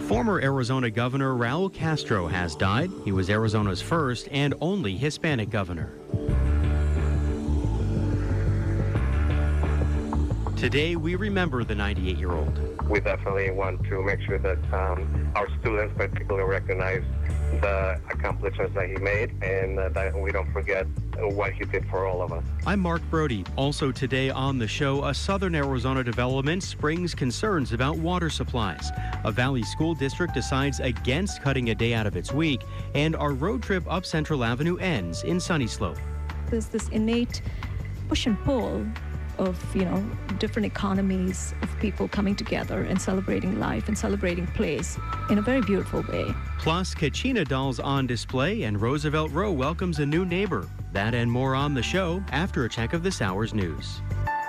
Former Arizona Governor Raul Castro has died. He was Arizona's first and only Hispanic governor. Today, we remember the 98-year-old. We definitely want to make sure that our students particularly recognize the accomplishments that he made and that we don't forget what he did for all of us. I'm Mark Brody. Also today on the show, a Southern Arizona development springs concerns about water supplies. A Valley school district decides against cutting a day out of its week, and our road trip up Central Avenue ends in Sunny Slope. There's this innate push and pull of, different economies of people coming together and celebrating life and celebrating place in a very beautiful way. Plus, Kachina dolls on display, and Roosevelt Row welcomes a new neighbor. That and more on the show after a check of this hour's news.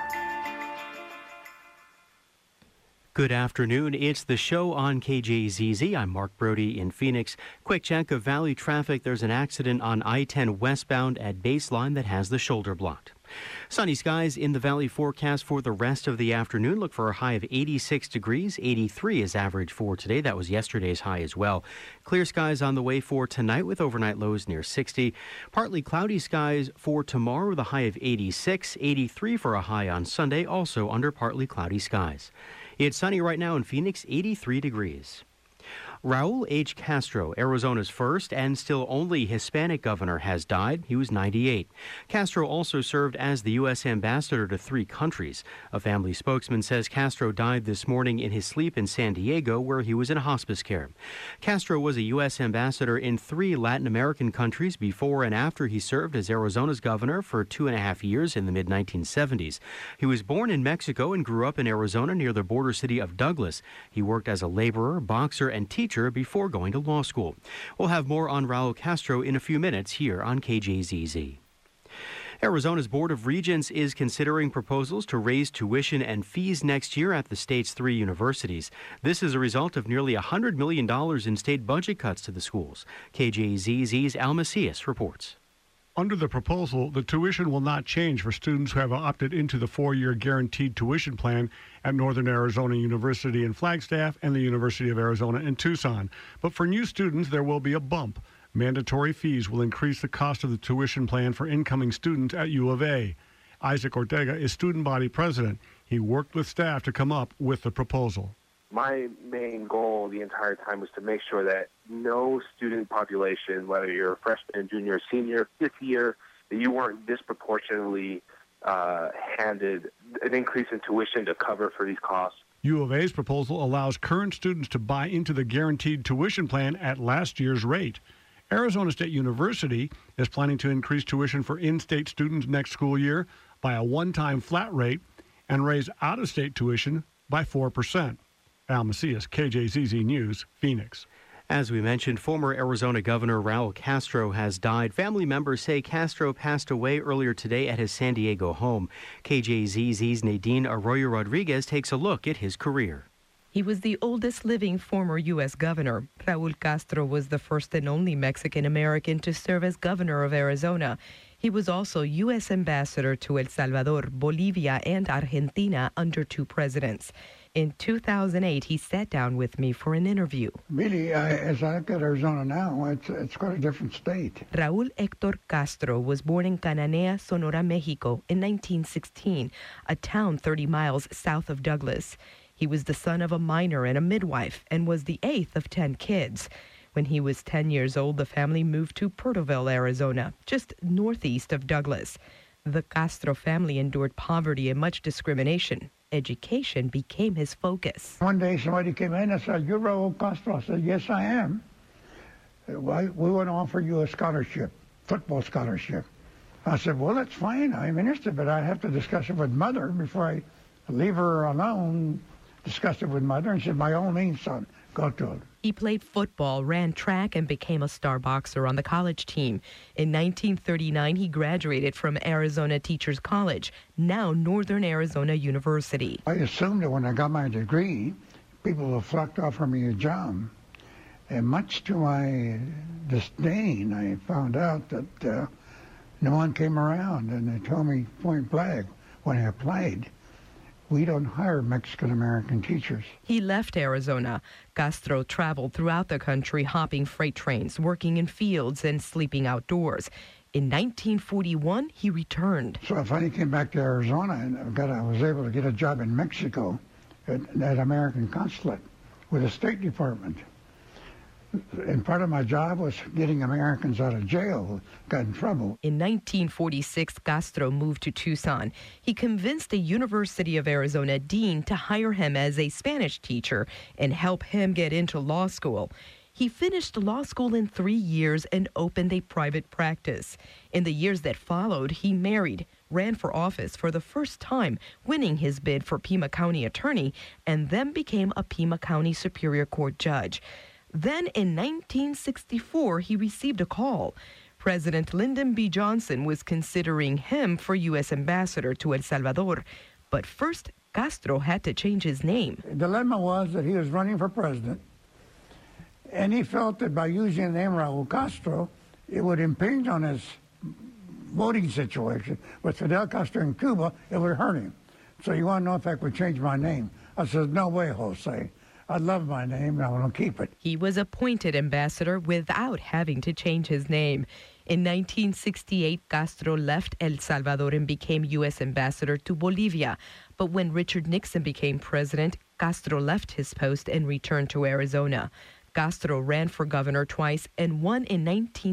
Good afternoon. It's the show on KJZZ. I'm Mark Brody in Phoenix. Quick check of Valley traffic. There's an accident on I-10 westbound at Baseline that has the shoulder blocked. Sunny skies in the Valley forecast for the rest of the afternoon. Look for a high of 86 degrees. 83 is average for today. That was yesterday's high as well. Clear skies on the way for tonight with overnight lows near 60. Partly cloudy skies for tomorrow with a high of 86. 83 for a high on Sunday, also under partly cloudy skies. It's sunny right now in Phoenix, 83 degrees. Raul H. Castro, Arizona's first and still only Hispanic governor, has died. He was 98. Castro also served as the U.S. ambassador to 3 countries. A family spokesman says Castro died this morning in his sleep in San Diego, where he was in hospice care. Castro was a U.S. ambassador in 3 Latin American countries before and after he served as Arizona's governor for 2.5 years in the mid-1970s. He was born in Mexico and grew up in Arizona near the border city of Douglas. He worked as a laborer, boxer, and teacher before going to law school. We'll have more on Raul Castro in a few minutes here on KJZZ. Arizona's Board of Regents is considering proposals to raise tuition and fees next year at the state's 3 universities. This is a result of nearly $100 million in state budget cuts to the schools. KJZZ's Al Macias reports. Under the proposal, the tuition will not change for students who have opted into the 4-year guaranteed tuition plan at Northern Arizona University in Flagstaff and the University of Arizona in Tucson. But for new students, there will be a bump. Mandatory fees will increase the cost of the tuition plan for incoming students at U of A. Isaac Ortega is student body president. He worked with staff to come up with the proposal. My main goal the entire time was to make sure that no student population, whether you're a freshman, junior, senior, 5th year, that you weren't disproportionately handed an increase in tuition to cover for these costs. U of A's proposal allows current students to buy into the guaranteed tuition plan at last year's rate. Arizona State University is planning to increase tuition for in-state students next school year by a one-time flat rate and raise out-of-state tuition by 4%. Al Macias, KJZZ News, Phoenix. As we mentioned, former Arizona Governor Raul Castro has died. Family members say Castro passed away earlier today at his San Diego home. KJZZ's Nadine Arroyo Rodriguez takes a look at his career. He was the oldest living former U.S. governor. Raul Castro was the first and only Mexican-American to serve as governor of Arizona. He was also U.S. ambassador to El Salvador, Bolivia, and Argentina under 2 presidents. In 2008, he sat down with me for an interview. Really, as I look at Arizona now, it's quite a different state. Raul Héctor Castro was born in Cananea, Sonora, Mexico in 1916, a town 30 miles south of Douglas. He was the son of a miner and a midwife and was the 8th of 10 kids. When he was 10 years old, the family moved to Porterville, Arizona, just northeast of Douglas. The Castro family endured poverty and much discrimination. Education became his focus. One day somebody came in and said, "You're Raul Castro." I said, "Yes, I am. We want to offer you a scholarship, football scholarship." I said, "Well, that's fine. I'm interested, but I have to discuss it with Mother before I leave her alone." Discussed it with Mother and said, "By all means, son, go to it." He played football, ran track, and became a star boxer on the college team. In 1939, he graduated from Arizona Teachers College, now Northern Arizona University. I assumed that when I got my degree, people would flock to offer me a job. And much to my disdain, I found out that no one came around, and they told me point blank when I applied, We don't hire Mexican-American teachers. He left Arizona. Castro traveled throughout the country, hopping freight trains, working in fields, and sleeping outdoors. In 1941, he returned. So I finally came back to Arizona, and I was able to get a job in Mexico at American consulate with the State Department. And part of my job was getting Americans out of jail who got in trouble. In 1946, Castro moved to Tucson. He convinced a University of Arizona dean to hire him as a Spanish teacher and help him get into law school. He finished law school in 3 years and opened a private practice. In the years that followed, he married, ran for office for the first time, winning his bid for Pima County attorney, and then became a Pima County Superior Court judge. Then in 1964, he received a call. President Lyndon B. Johnson was considering him for U.S. ambassador to El Salvador. But first, Castro had to change his name. The dilemma was that he was running for president, and he felt that by using the name Raul Castro, it would impinge on his voting situation. With Fidel Castro in Cuba, it would hurt him. So you want to know if I could change my name? I said, no way, Jose. I love my name, and I want to keep it. He was appointed ambassador without having to change his name. In 1968, Castro left El Salvador and became U.S. ambassador to Bolivia. But when Richard Nixon became president, Castro left his post and returned to Arizona. Castro ran for governor twice and won in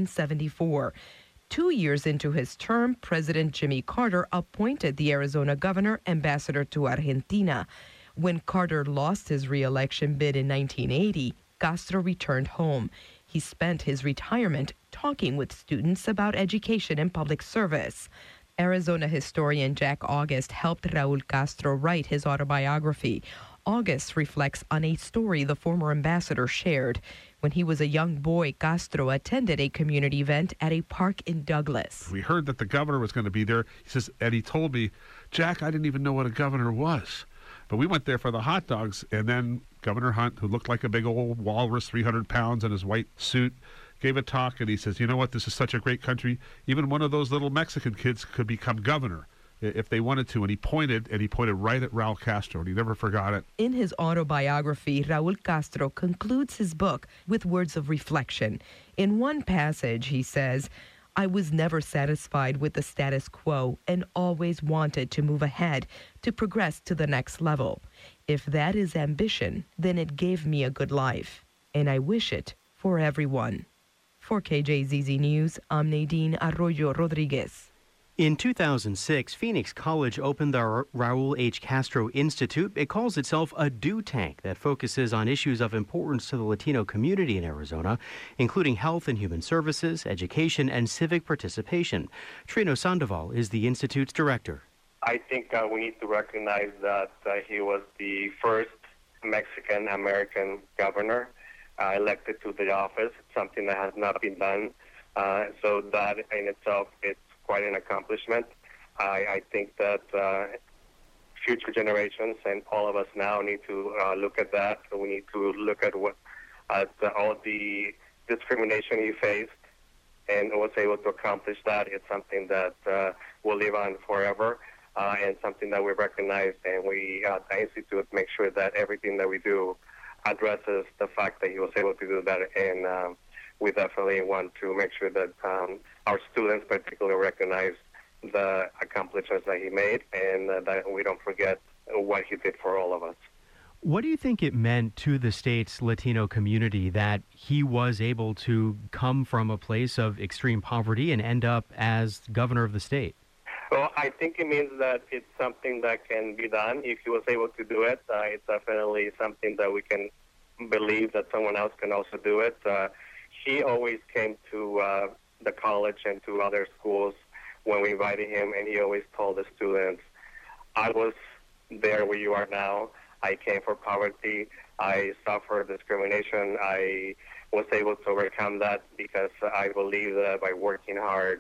1974. 2 years into his term, President Jimmy Carter appointed the Arizona governor ambassador to Argentina. When Carter lost his re-election bid in 1980, Castro returned home. He spent his retirement talking with students about education and public service. Arizona historian Jack August helped Raul Castro write his autobiography. August reflects on a story the former ambassador shared. When he was a young boy, Castro attended a community event at a park in Douglas. We heard that the governor was going to be there. He says, and he told me, Jack, I didn't even know what a governor was. But we went there for the hot dogs, and then Governor Hunt, who looked like a big old walrus, 300 pounds in his white suit, gave a talk, and he says, you know what, this is such a great country. Even one of those little Mexican kids could become governor if they wanted to. And he pointed right at Raul Castro, and he never forgot it. In his autobiography, Raul Castro concludes his book with words of reflection. In one passage, he says, I was never satisfied with the status quo and always wanted to move ahead, to progress to the next level. If that is ambition, then it gave me a good life, and I wish it for everyone. For KJZZ News, I'm Nadine Arroyo Rodriguez. In 2006, Phoenix College opened the Raul H. Castro Institute. It calls itself a do tank that focuses on issues of importance to the Latino community in Arizona, including health and human services, education, and civic participation. Trino Sandoval is the Institute's director. I think we need to recognize that he was the first Mexican-American governor elected to the office, something that has not been done. So that in itself, it's quite an accomplishment. I think that future generations and all of us now need to look at that. We need to look at all the discrimination he faced and was able to accomplish that. It's something that will live on forever and something that we recognize, and we at the Institute make sure that everything that we do addresses the fact that he was able to do that, and we definitely want to make sure that our students particularly recognize the accomplishments that he made, and that we don't forget what he did for all of us. What do you think it meant to the state's Latino community that he was able to come from a place of extreme poverty and end up as governor of the state? Well, I think it means that it's something that can be done. If he was able to do it, it's definitely something that we can believe that someone else can also do it. He always came to the college and to other schools when we invited him, and he always told the students, I was there where you are now. I came from poverty. I suffered discrimination. I was able to overcome that because I believe that by working hard,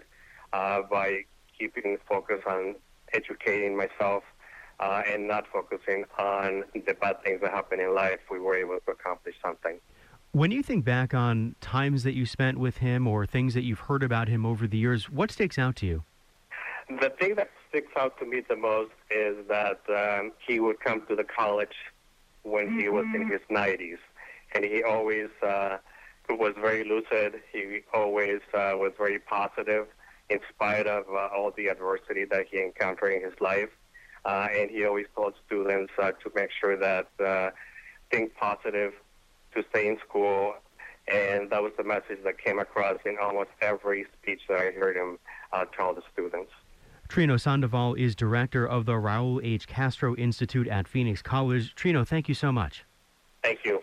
by keeping focus on educating myself and not focusing on the bad things that happen in life, we were able to accomplish something. When you think back on times that you spent with him or things that you've heard about him over the years, what sticks out to you? The thing that sticks out to me the most is that he would come to the college when he was in his 90s, and he always was very lucid. He always was very positive in spite of all the adversity that he encountered in his life. And he always told students to make sure that think positive, to stay in school. And that was the message that came across in almost every speech that I heard him tell the students. Trino Sandoval is director of the Raul H. Castro Institute at Phoenix College. Trino, thank you so much. Thank you.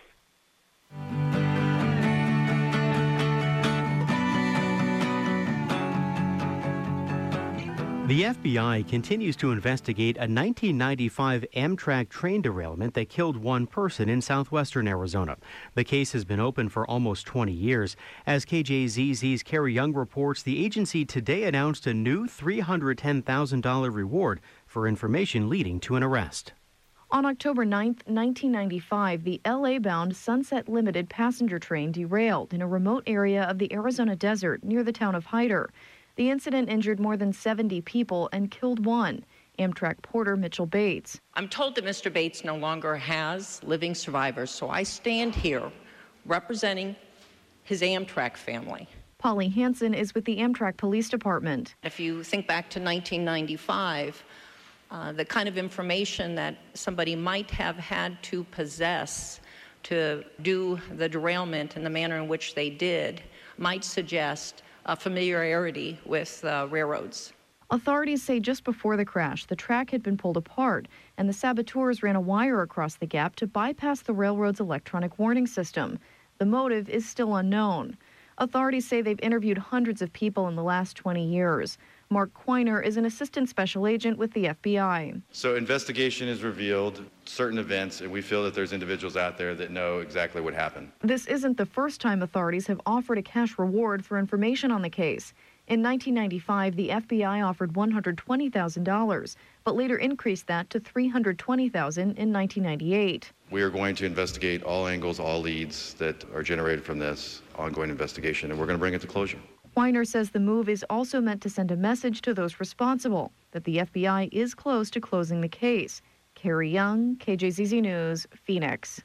The FBI continues to investigate a 1995 Amtrak train derailment that killed one person in southwestern Arizona. The case has been open for almost 20 years. As KJZZ's Carrie Young reports, the agency today announced a new $310,000 reward for information leading to an arrest. On October 9, 1995, the LA-bound Sunset Limited passenger train derailed in a remote area of the Arizona desert near the town of Hyder. The incident injured more than 70 people and killed one, Amtrak porter Mitchell Bates. I'm told that Mr. Bates no longer has living survivors, so I stand here representing his Amtrak family. Polly Hansen is with the Amtrak Police Department. If you think back to 1995, the kind of information that somebody might have had to possess to do the derailment in the manner in which they did might suggest a familiarity with railroads. Authorities say just before the crash, the track had been pulled apart, and the saboteurs ran a wire across the gap to bypass the railroad's electronic warning system. The motive is still unknown. Authorities say they've interviewed hundreds of people in the last 20 years. Mark Quiner is an assistant special agent with the FBI. So investigation has revealed certain events, and we feel that there's individuals out there that know exactly what happened. This isn't the first time authorities have offered a cash reward for information on the case. In 1995, the FBI offered $120,000, but later increased that to $320,000 in 1998. We are going to investigate all angles, all leads that are generated from this ongoing investigation, and we're going to bring it to closure. Weiner says the move is also meant to send a message to those responsible that the FBI is close to closing the case. Carrie Young, KJZZ News, Phoenix.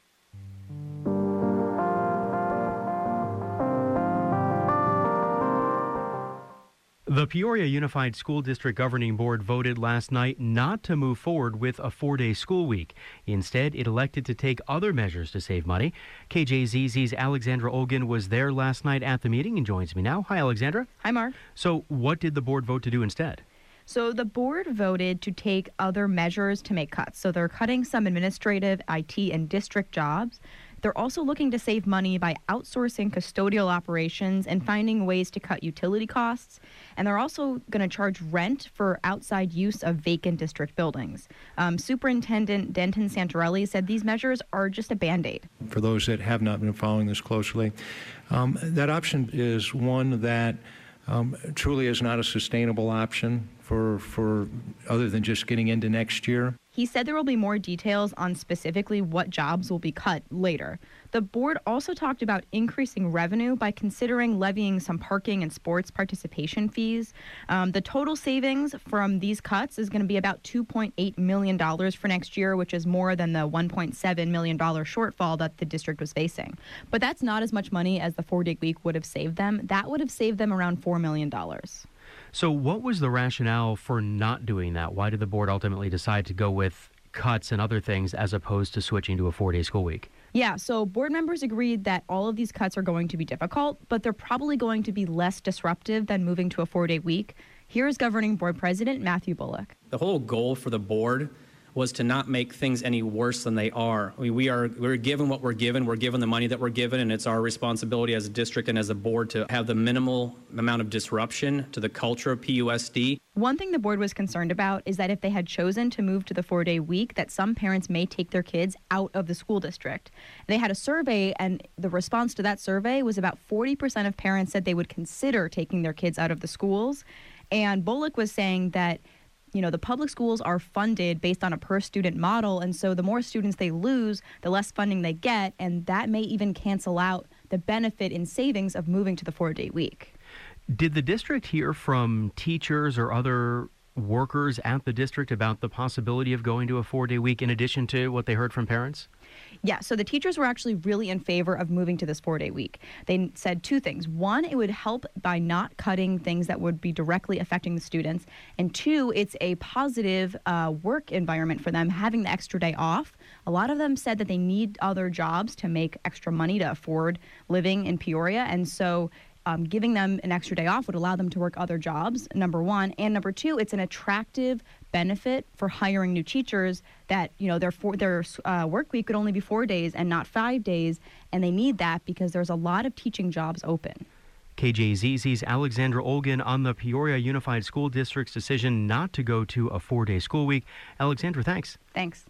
The Peoria Unified School District Governing Board voted last night not to move forward with a 4-day school week. Instead, it elected to take other measures to save money. KJZZ's Alexandra Olgin was there last night at the meeting and joins me now. Hi, Alexandra. Hi, Mark. So what did the board vote to do instead? So the board voted to take other measures to make cuts. So they're cutting some administrative, IT, and district jobs. They're also looking to save money by outsourcing custodial operations and finding ways to cut utility costs. And they're also going to charge rent for outside use of vacant district buildings. Superintendent Denton Santorelli said these measures are just a Band-Aid. For those that have not been following this closely, that option is one that truly is not a sustainable option for other than just getting into next year. He said there will be more details on specifically what jobs will be cut later. The board also talked about increasing revenue by considering levying some parking and sports participation fees. The total savings from these cuts is going to be about $2.8 million for next year, which is more than the $1.7 million shortfall that the district was facing. But that's not as much money as the 4-day week would have saved them. That would have saved them around $4 million. So what was the rationale for not doing that? Why did the board ultimately decide to go with cuts and other things as opposed to switching to a 4-day school week? Yeah, so board members agreed that all of these cuts are going to be difficult, but they're probably going to be less disruptive than moving to a 4-day week. Here's Governing Board President Matthew Bullock. The whole goal for the board was to not make things any worse than they are. I mean, we're given what we're given. We're given the money that we're given, and it's our responsibility as a district and as a board to have the minimal amount of disruption to the culture of PUSD. One thing the board was concerned about is that if they had chosen to move to the 4-day week, that some parents may take their kids out of the school district. They had a survey, and the response to that survey was about 40% of parents said they would consider taking their kids out of the schools. And Bullock was saying that the public schools are funded based on a per-student model, and so the more students they lose, the less funding they get, and that may even cancel out the benefit in savings of moving to the 4-day week. Did the district hear from teachers or other workers at the district about the possibility of going to a 4-day week in addition to what they heard from parents? Yeah, so the teachers were actually really in favor of moving to this 4-day week. They said two things. One, it would help by not cutting things that would be directly affecting the students. And two, it's a positive work environment for them having the extra day off. A lot of them said that they need other jobs to make extra money to afford living in Peoria. And so giving them an extra day off would allow them to work other jobs, number one. And number two, it's an attractive benefit for hiring new teachers that, their work week could only be 4 days and not 5 days. And they need that because there's a lot of teaching jobs open. KJZZ's Alexandra Olgin on the Peoria Unified School District's decision not to go to a 4-day school week. Alexandra, thanks. Thanks.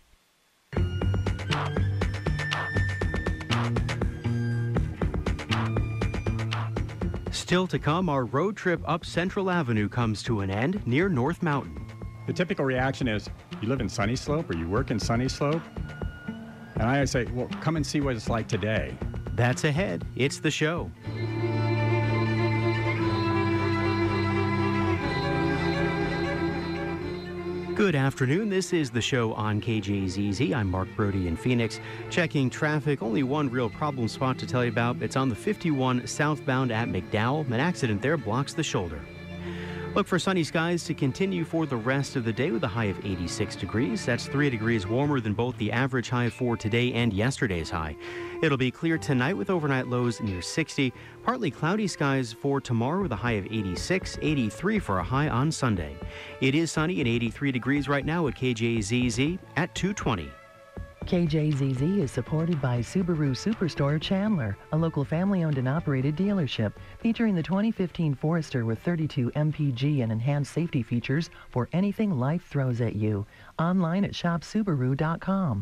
Still to come, our road trip up Central Avenue comes to an end near North Mountain. The typical reaction is, you live in Sunny Slope or you work in Sunny Slope? And I say, well, come and see what it's like today. That's ahead. It's the show. Good afternoon. This is the show on KJZZ. I'm Mark Brody in Phoenix. Checking traffic. Only one real problem spot to tell you about. It's on the 51 southbound at McDowell. An accident there blocks the shoulder. Look for sunny skies to continue for the rest of the day with a high of 86 degrees. That's 3 degrees warmer than both the average high for today and yesterday's high. It'll be clear tonight with overnight lows near 60. Partly cloudy skies for tomorrow with a high of 86, 83 for a high on Sunday. It is sunny and 83 degrees right now at KJZZ at 2:20. KJZZ is supported by Subaru Superstore Chandler, a local family-owned and operated dealership featuring the 2015 Forester with 32 MPG and enhanced safety features for anything life throws at you. Online at shopsubaru.com.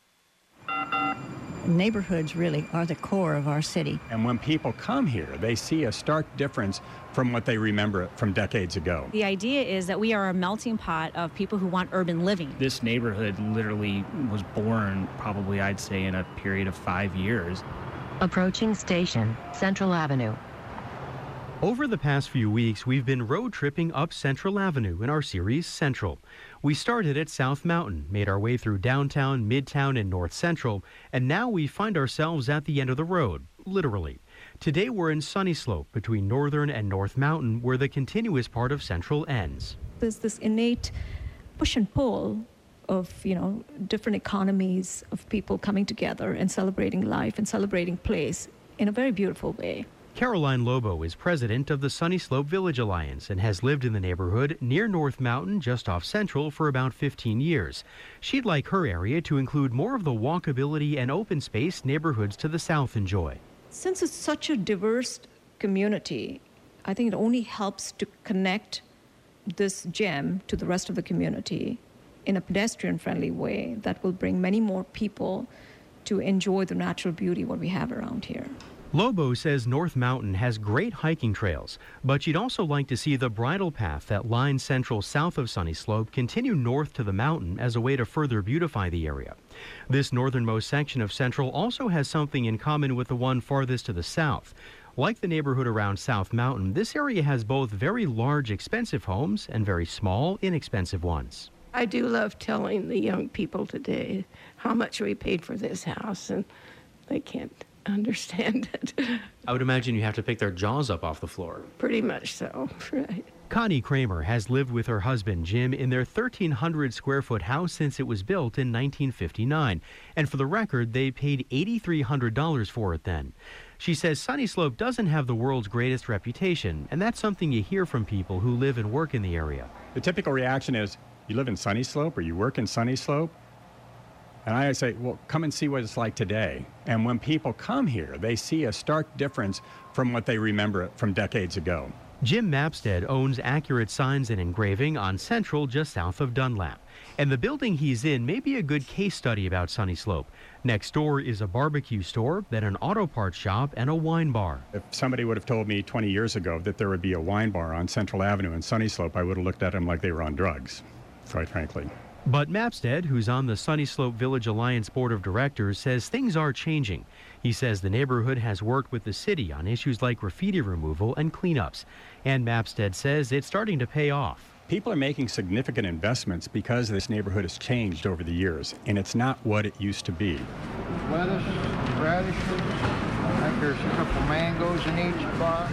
Neighborhoods really are the core of our city. And when people come here, they see a stark difference from what they remember from decades ago. The idea is that we are a melting pot of people who want urban living. This neighborhood literally was born, probably I'd say, in a period of 5 years. Approaching station, Central Avenue. Over the past few weeks, we've been road tripping up Central Avenue in our series Central. We started at South Mountain, made our way through downtown, midtown, and North Central, and now we find ourselves at the end of the road, literally. Today we're in Sunny Slope between Northern and North Mountain, where the continuous part of Central ends. There's this innate push and pull of, different economies of people coming together and celebrating life and celebrating place in a very beautiful way. Caroline Lobo is president of the Sunny Slope Village Alliance and has lived in the neighborhood near North Mountain, just off Central, for about 15 years. She'd like her area to include more of the walkability and open space neighborhoods to the south enjoy. Since it's such a diverse community, I think it only helps to connect this gem to the rest of the community in a pedestrian-friendly way that will bring many more people to enjoy the natural beauty what we have around here. Lobo says North Mountain has great hiking trails, but she'd also like to see the bridle path that lines Central south of Sunny Slope continue north to the mountain as a way to further beautify the area. This northernmost section of Central also has something in common with the one farthest to the south. Like the neighborhood around South Mountain, this area has both very large, expensive homes and very small, inexpensive ones. I do love telling the young people today how much we paid for this house, and they can't understand it. I would imagine you have to pick their jaws up off the floor. Pretty much so, right. Connie Kramer has lived with her husband Jim in their 1,300 square foot house since it was built in 1959. And for the record, they paid $8,300 for it then. She says Sunny Slope doesn't have the world's greatest reputation, and that's something you hear from people who live and work in the area. The typical reaction is, you live in Sunny Slope or you work in Sunny Slope? And I say, well, come and see what it's like today. And when people come here, they see a stark difference from what they remember from decades ago. Jim Mapstead owns Accurate Signs and Engraving on Central, just south of Dunlap. And the building he's in may be a good case study about Sunny Slope. Next door is a barbecue store, then an auto parts shop, and a wine bar. If somebody would have told me 20 years ago that there would be a wine bar on Central Avenue in Sunny Slope, I would have looked at them like they were on drugs, quite frankly. But Mapstead, who's on the Sunny Slope Village Alliance Board of Directors, says things are changing. He says the neighborhood has worked with the city on issues like graffiti removal and cleanups. And Mapstead says it's starting to pay off. People are making significant investments because this neighborhood has changed over the years, and it's not what it used to be. Lettuce, radishes, I think there's a couple mangoes in each box.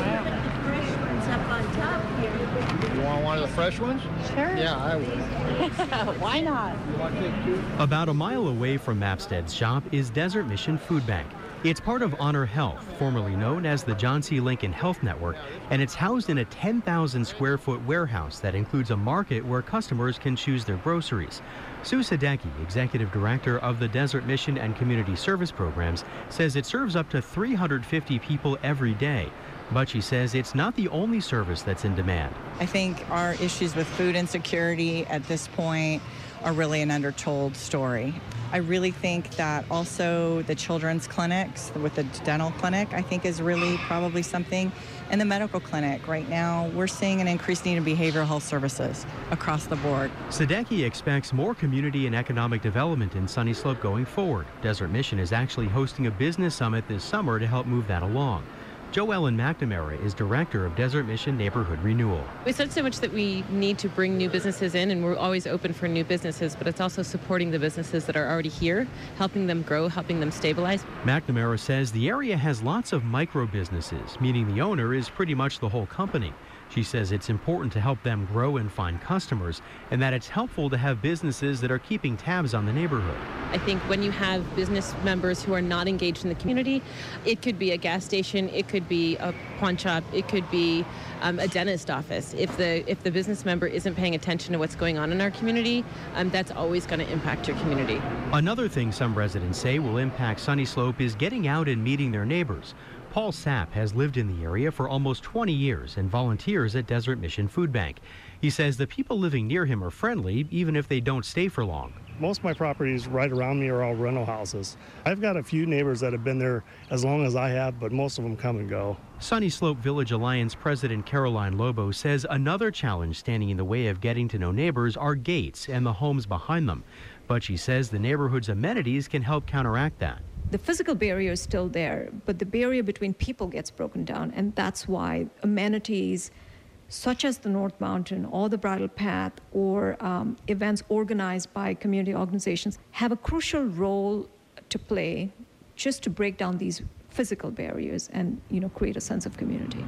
You want one of the fresh ones? Sure. Yeah, I would. Why not? You want to take two? About a mile away from Mapstead's shop is Desert Mission Food Bank. It's part of Honor Health, formerly known as the John C. Lincoln Health Network, and it's housed in a 10,000 square foot warehouse that includes a market where customers can choose their groceries. Sue Sadecki, executive director of the Desert Mission and Community Service Programs, says it serves up to 350 people every day. But she says it's not the only service that's in demand. I think our issues with food insecurity at this point are really an undertold story. I really think that also the children's clinics with the dental clinic, I think is really probably something. And the medical clinic right now, we're seeing an increased need in behavioral health services across the board. Sadecki expects more community and economic development in Sunny Slope going forward. Desert Mission is actually hosting a business summit this summer to help move that along. Joellen McNamara is director of Desert Mission Neighborhood Renewal. We said so much that we need to bring new businesses in, and we're always open for new businesses, but it's also supporting the businesses that are already here, helping them grow, helping them stabilize. McNamara says the area has lots of micro businesses, meaning the owner is pretty much the whole company. She says it's important to help them grow and find customers, and that it's helpful to have businesses that are keeping tabs on the neighborhood. I think when you have business members who are not engaged in the community, it could be a gas station, it could be a pawn shop, it could be a dentist office. If the business member isn't paying attention to what's going on in our community, that's always going to impact your community. Another thing some residents say will impact Sunny Slope is getting out and meeting their neighbors. Paul Sapp has lived in the area for almost 20 years and volunteers at Desert Mission Food Bank. He says the people living near him are friendly, even if they don't stay for long. Most of my properties right around me are all rental houses. I've got a few neighbors that have been there as long as I have, but most of them come and go. Sunny Slope Village Alliance President Caroline Lobo says another challenge standing in the way of getting to know neighbors are gates and the homes behind them. But she says the neighborhood's amenities can help counteract that. The physical barrier is still there, but the barrier between people gets broken down, and that's why amenities such as the North Mountain or the Bridle Path or events organized by community organizations have a crucial role to play just to break down these physical barriers and, create a sense of community.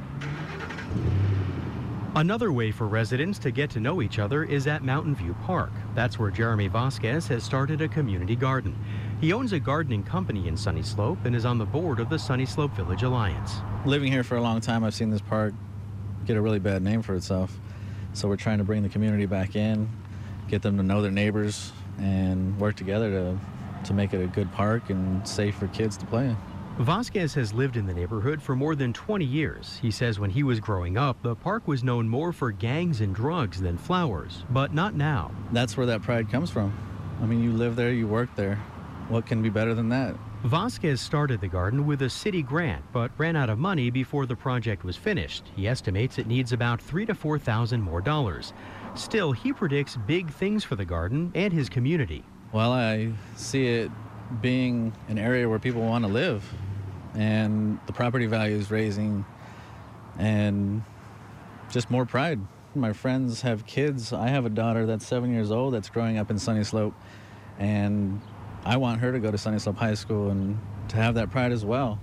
Another way for residents to get to know each other is at Mountain View Park. That's where Jeremy Vasquez has started a community garden. He owns a gardening company in Sunny Slope and is on the board of the Sunny Slope Village Alliance. Living here for a long time, I've seen this park get a really bad name for itself. So we're trying to bring the community back in, get them to know their neighbors, and work together to make it a good park and safe for kids to play in. Vasquez has lived in the neighborhood for more than 20 years. He says when he was growing up, the park was known more for gangs and drugs than flowers, but not now. That's where that pride comes from. I mean, you live there, you work there. What can be better than that? Vasquez started the garden with a city grant, but ran out of money before the project was finished. He estimates it needs about $3,000 to $4,000 more dollars. Still, he predicts big things for the garden and his community. Well, I see it being an area where people want to live, and the property value is raising, and just more pride. My friends have kids. I have a daughter that's 7 years old that's growing up in Sunny Slope, and I want her to go to Sunny Slope High School and to have that pride as well.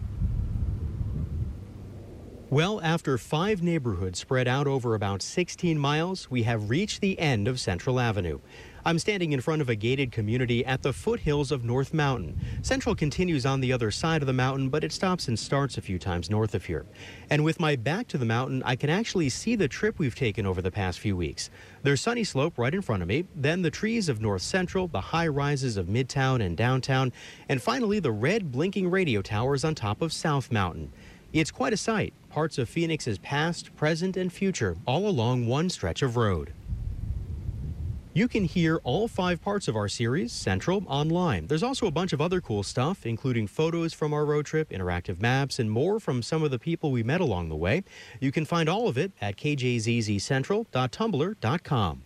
Well, after 5 neighborhoods spread out over about 16 miles, we have reached the end of Central Avenue. I'm standing in front of a gated community at the foothills of North Mountain. Central continues on the other side of the mountain, but it stops and starts a few times north of here. And with my back to the mountain, I can actually see the trip we've taken over the past few weeks. There's Sunny Slope right in front of me, then the trees of North Central, the high rises of Midtown and downtown, and finally the red blinking radio towers on top of South Mountain. It's quite a sight. Parts of Phoenix's past, present, and future all along one stretch of road. You can hear all 5 parts of our series, Central, online. There's also a bunch of other cool stuff, including photos from our road trip, interactive maps, and more from some of the people we met along the way. You can find all of it at kjzzcentral.tumblr.com.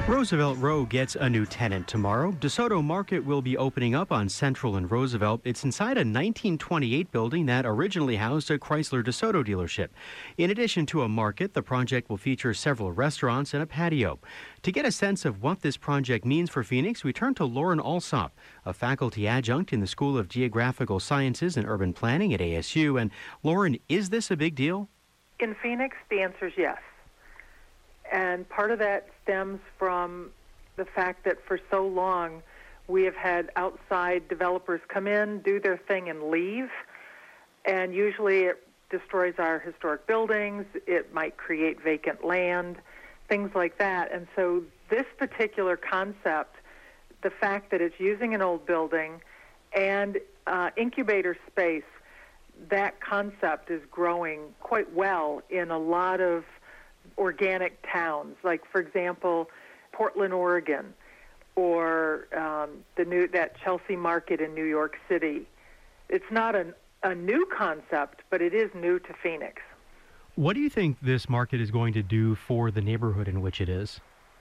Roosevelt Row gets a new tenant tomorrow. DeSoto Market will be opening up on Central and Roosevelt. It's inside a 1928 building that originally housed a Chrysler DeSoto dealership. In addition to a market, the project will feature several restaurants and a patio. To get a sense of what this project means for Phoenix, we turn to Lauren Alsop, a faculty adjunct in the School of Geographical Sciences and Urban Planning at ASU. And Lauren, is this a big deal? In Phoenix, the answer is yes. And part of that stems from the fact that for so long we have had outside developers come in, do their thing, and leave. And usually it destroys our historic buildings. It might create vacant land, things like that. And so this particular concept, the fact that it's using an old building and incubator space, that concept is growing quite well in a lot of organic towns, like, for example, Portland, Oregon, or that Chelsea Market in New York City. It's not a new concept, but it is new to Phoenix. What do you think this market is going to do for the neighborhood in which it is?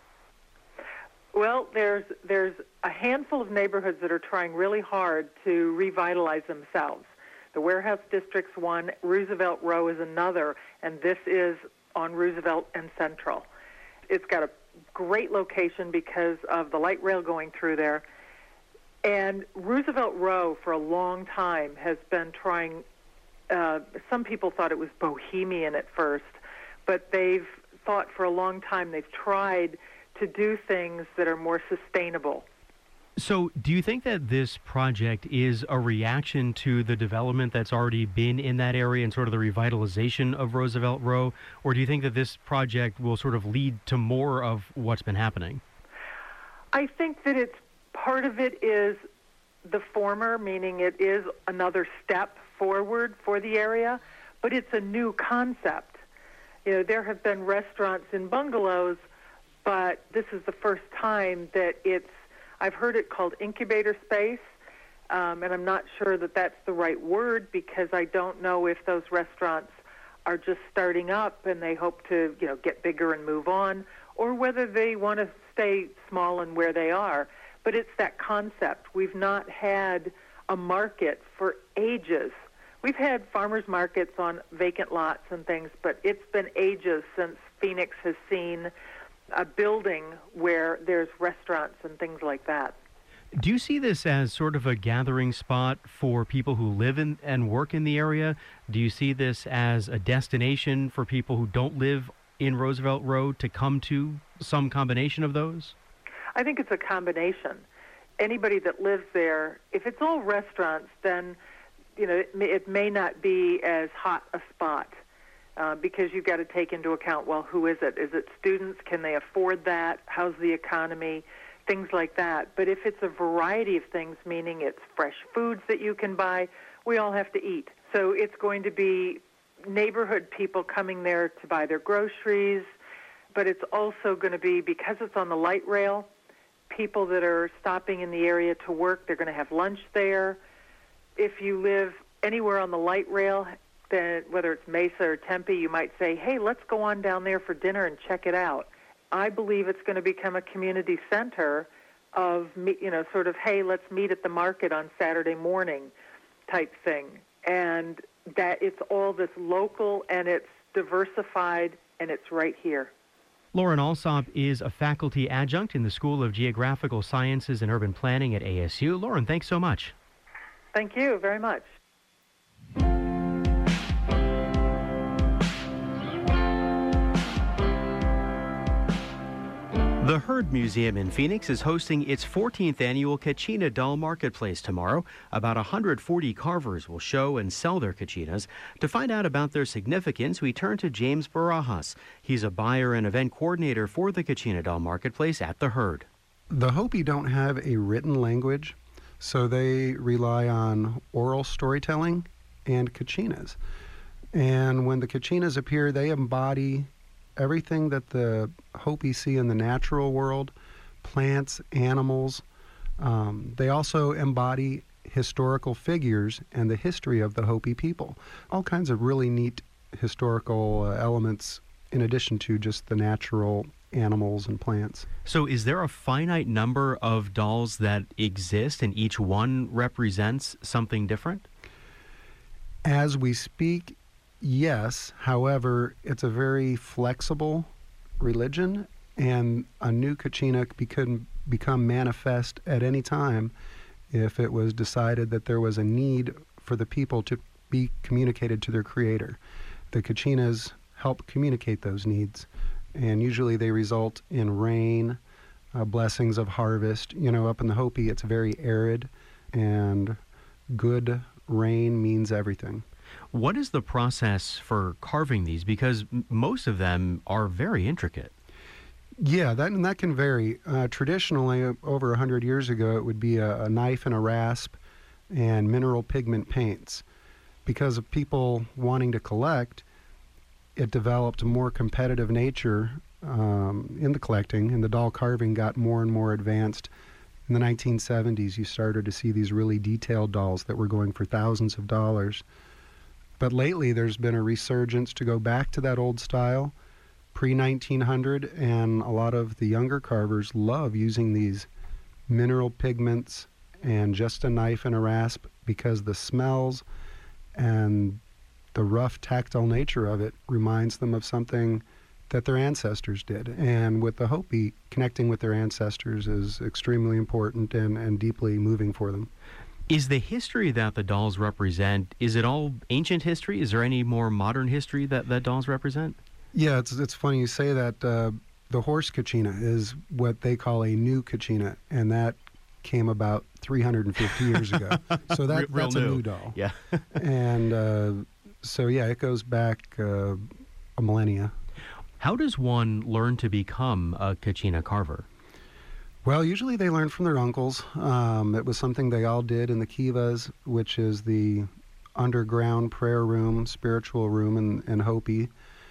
Well, there's a handful of neighborhoods that are trying really hard to revitalize themselves. The Warehouse District's one, Roosevelt Row is another, and this is on Roosevelt and Central. It's got a great location because of the light rail going through there. And Roosevelt Row, for a long time, has been trying, some people thought it was bohemian at first, but they've thought for a long time, they've tried to do things that are more sustainable. So do you think that this project is a reaction to the development that's already been in that area and sort of the revitalization of Roosevelt Row? Or do you think that this project will sort of lead to more of what's been happening? I think that part of it is the former, meaning it is another step forward for the area, but it's a new concept. You know, there have been restaurants in bungalows, but this is the first time that I've heard it called incubator space, and I'm not sure that that's the right word because I don't know if those restaurants are just starting up and they hope to, get bigger and move on, or whether they want to stay small and where they are. But it's that concept. We've not had a market for ages. We've had farmers markets on vacant lots and things, but it's been ages since Phoenix has seen a building where there's restaurants and things like that. Do you see this as sort of a gathering spot for people who live in and work in the area? Do you see this as a destination for people who don't live in Roosevelt Row to come to, some combination of those? I think it's a combination. Anybody that lives there, if it's all restaurants, then it may not be as hot a spot. Because you've got to take into account, well, who is it? Is it students? Can they afford that? How's the economy? Things like that. But if it's a variety of things, meaning it's fresh foods that you can buy, we all have to eat. So it's going to be neighborhood people coming there to buy their groceries, but it's also going to be, because it's on the light rail, people that are stopping in the area to work, they're going to have lunch there. If you live anywhere on the light rail, then whether it's Mesa or Tempe, you might say, hey, let's go on down there for dinner and check it out. I believe it's going to become a community center of, sort of, hey, let's meet at the market on Saturday morning type thing. And that it's all this local and it's diversified and it's right here. Lauren Alsop is a faculty adjunct in the School of Geographical Sciences and Urban Planning at ASU. Lauren, thanks so much. Thank you very much. The Heard Museum in Phoenix is hosting its 14th annual Kachina Doll Marketplace tomorrow. About 140 carvers will show and sell their kachinas. To find out about their significance, we turn to James Barajas. He's a buyer and event coordinator for the Kachina Doll Marketplace at the Heard. The Hopi don't have a written language, so they rely on oral storytelling and kachinas. And when the kachinas appear, they embody everything that the Hopi see in the natural world, plants, animals. They also embody historical figures and the history of the Hopi people. All kinds of really neat historical elements in addition to just the natural animals and plants. So is there a finite number of dolls that exist and each one represents something different? As we speak, yes. However, it's a very flexible religion, and a new Kachina could become manifest at any time if it was decided that there was a need for the people to be communicated to their creator. The Kachinas help communicate those needs, and usually they result in rain, blessings of harvest. You know, up in the Hopi, it's very arid, and good rain means everything. What is the process for carving these? Because most of them are very intricate. Yeah, that can vary. Traditionally, over 100 years ago, it would be a knife and a rasp and mineral pigment paints. Because of people wanting to collect, it developed a more competitive nature in the collecting, and the doll carving got more and more advanced. In the 1970s, you started to see these really detailed dolls that were going for thousands of dollars. But lately, there's been a resurgence to go back to that old style, pre-1900, and a lot of the younger carvers love using these mineral pigments and just a knife and a rasp because the smells and the rough tactile nature of it reminds them of something that their ancestors did. And with the Hopi, connecting with their ancestors is extremely important and deeply moving for them. Is the history that the dolls represent, is it all ancient history? Is there any more modern history that dolls represent? Yeah, it's funny you say that. The horse Kachina is what they call a new Kachina, and that came about 350 years ago. So that's a new doll. Yeah. And so, yeah, it goes back a millennia. How does one learn to become a Kachina carver? Well, usually they learn from their uncles. It was something they all did in the kivas, which is the underground prayer room, spiritual room in Hopi.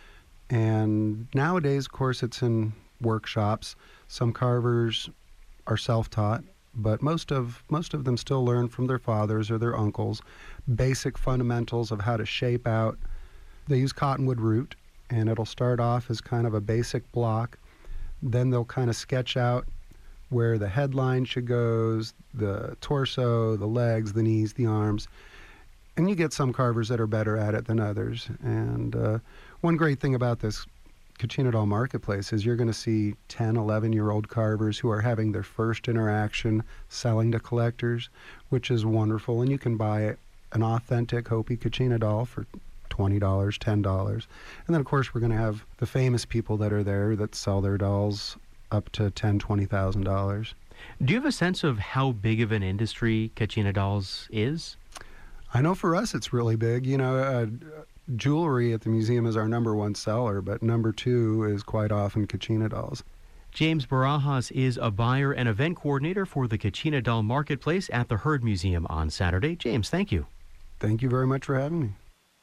And nowadays, of course, it's in workshops. Some carvers are self-taught, but most of them still learn from their fathers or their uncles basic fundamentals of how to shape out. They use cottonwood root, and it'll start off as kind of a basic block. Then they'll kind of sketch out where the headline should go, the torso, the legs, the knees, the arms. And you get some carvers that are better at it than others. And one great thing about this Kachina doll marketplace is you're going to see 10, 11-year-old carvers who are having their first interaction selling to collectors, which is wonderful. And you can buy an authentic Hopi Kachina doll for $20, $10. And then, of course, we're going to have the famous people that are there that sell their dolls up to $10,000, $20,000. Do you have a sense of how big of an industry Kachina dolls is? I know for us it's really big. You know, jewelry at the museum is our #1 seller, but #2 is quite often Kachina dolls. James Barajas is a buyer and event coordinator for the Kachina Doll Marketplace at the Heard Museum on Saturday. James, thank you. Thank you very much for having me.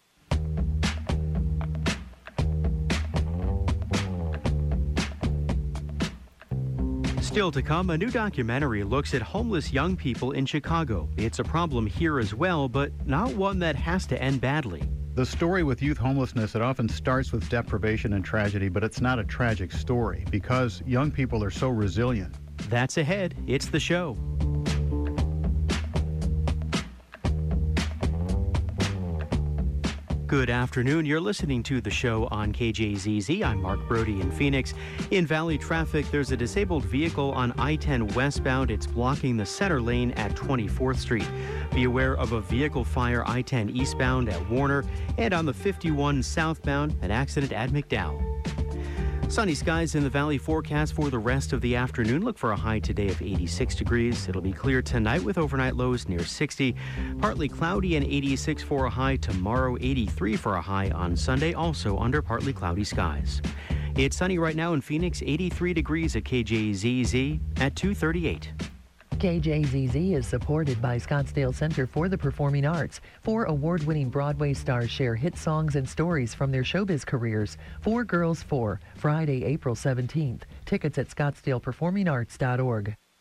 Still to come, a new documentary looks at homeless young people in Chicago. It's a problem here as well, but not one that has to end badly. The story with youth homelessness, it often starts with deprivation and tragedy, but it's not a tragic story because young people are so resilient. That's ahead. It's The Show. Good afternoon. You're listening to The Show on KJZZ. I'm Mark Brody in Phoenix. In Valley traffic, there's a disabled vehicle on I-10 westbound. It's blocking the center lane at 24th Street. Be aware of a vehicle fire I-10 eastbound at Warner, and on the 51 southbound, an accident at McDowell. Sunny skies in the valley forecast for the rest of the afternoon. Look for a high today of 86 degrees. It'll be clear tonight with overnight lows near 60. Partly cloudy and 86 for a high tomorrow, 83 for a high on Sunday, also under partly cloudy skies. It's sunny right now in Phoenix, 83 degrees at KJZZ at 2:38. KJZZ is supported by Scottsdale Center for the Performing Arts. 4 award-winning Broadway stars share hit songs and stories from their showbiz careers. 4 Girls 4, Friday, April 17th. Tickets at scottsdaleperformingarts.org.